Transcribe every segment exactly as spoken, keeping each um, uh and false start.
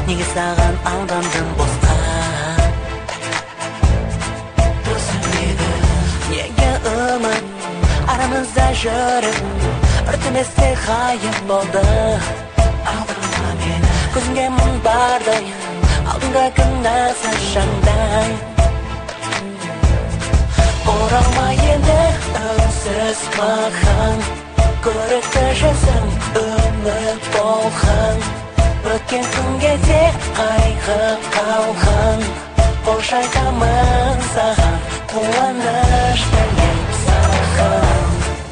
неге саған алдандым босқа түсінбеді неге үміт арамызда жүріп өртеместе ғайып болды алдырма мені көзіңе мұң бардай алдыңда кінәсі жандай оралма енді үнсіз маған көрікті жүзің үміт болған өткен күнге де қайғы қалған қош айтамын саған қуаныш тілеймін саған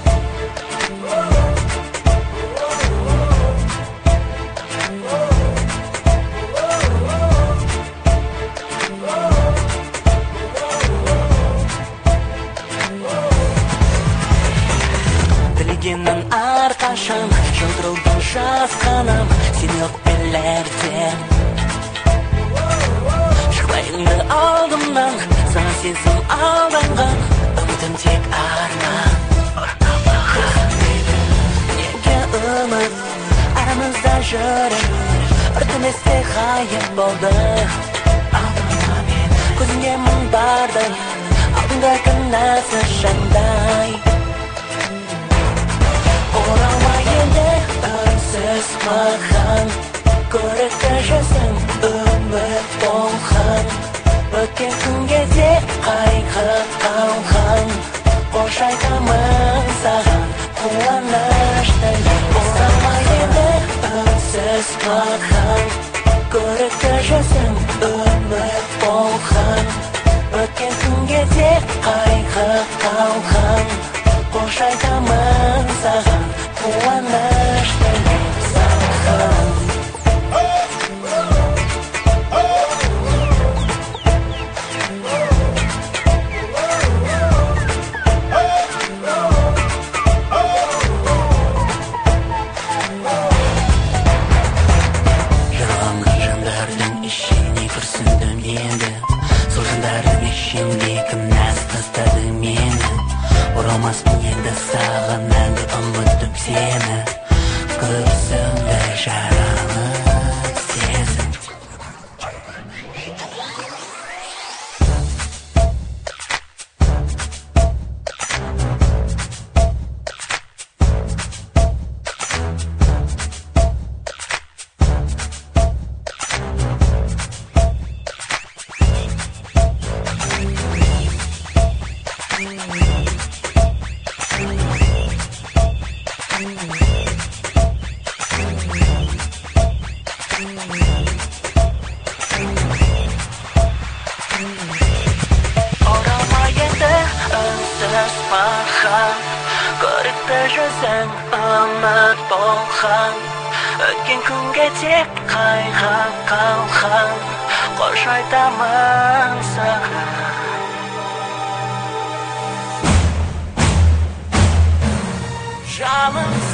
тілегеннің әрқашан жаудырылдың жасқанам сен жоқ белерден шықпайыңды алдымнан саған сезім алданған үмітім тек арман неге үміт арамызда жүріп өртеместе ғайып болды алдырма мені көзіңе мұң бардай алдыңда кінәсі жандай оралма енді үнсіз маған көрікті жүзің үміт болған өткен күнге де қайғы қалған қош айтамын саған қуаныш тілеймін оралма енді үнсіз маған көрікті жүзің үміт болған өткен күнге де қайғы қалған қош айтамын саған қуаныш тілеймін саған жараланған жандардың ішіне күрсіндім енді сол жандардың ішінде кінәсіз тастадың мені оралмаспын енді саған мәңгі ұмытып сені көзімді жаралы сезім оралма енді үнсіз маған көрікті жүзің үміт болған өткен күнге тек қайғы қалған қош айтамын саған жаным